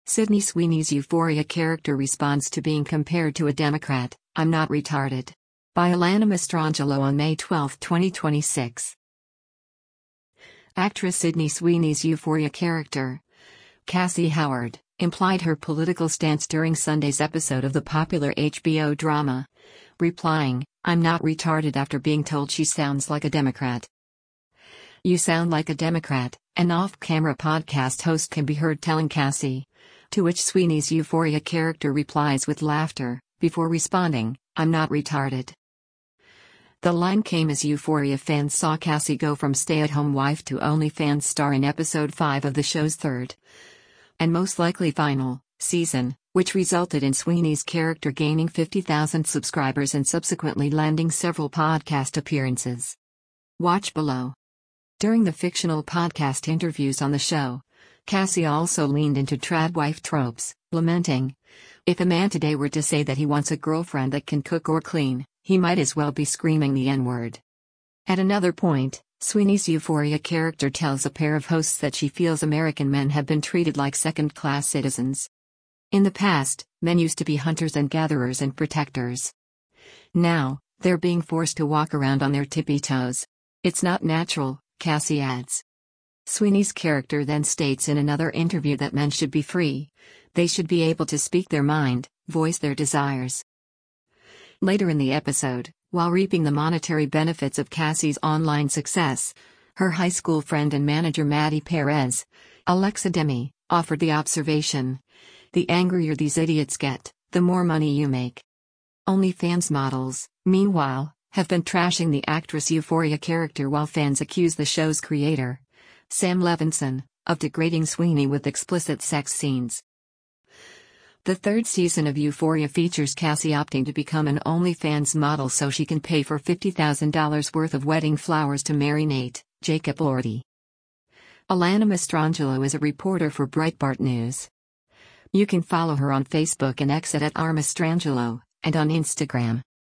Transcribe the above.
Sydney Sweeney's Euphoria character responds to being compared to a Democrat. I'm not retarded. By Alana Mastrangelo on May 12, 2026. Actress Sydney Sweeney's Euphoria character, Cassie Howard, implied her political stance during Sunday's episode of the popular HBO drama, replying, "I'm not retarded," after being told she sounds like a Democrat. "You sound like a Democrat," an off-camera podcast host can be heard telling Cassie. To which Sweeney's Euphoria character replies with laughter, before responding, "I'm not retarded." The line came as Euphoria fans saw Cassie go from stay-at-home wife to OnlyFans star in episode 5 of the show's third, and most likely final, season, which resulted in Sweeney's character gaining 50,000 subscribers and subsequently landing several podcast appearances. Watch below. During the fictional podcast interviews on the show, Cassie also leaned into trad wife tropes, lamenting, "If a man today were to say that he wants a girlfriend that can cook or clean, he might as well be screaming the N-word." At another point, Sweeney's Euphoria character tells a pair of hosts that she feels American men have been treated like second-class citizens. In the past, men used to be hunters and gatherers and protectors. Now, they're being forced to walk around on their tippy toes. It's not natural, Cassie adds. Sweeney's character then states in another interview that men should be free. They should be able to speak their mind, voice their desires. Later in the episode, while reaping the monetary benefits of Cassie's online success, her high school friend and manager Maddie Perez, Alexa Demi, offered the observation, "The angrier these idiots get, the more money you make." OnlyFans models, meanwhile, have been trashing the actress Euphoria character while fans accuse the show's creator, Sam Levinson, of degrading Sweeney with explicit sex scenes. The third season of Euphoria features Cassie opting to become an OnlyFans model so she can pay for $50,000 worth of wedding flowers to marry Nate, Jacob Elordi. Alana Mastrangelo is a reporter for Breitbart News. You can follow her on Facebook and X at @rmastrangelo, and on Instagram.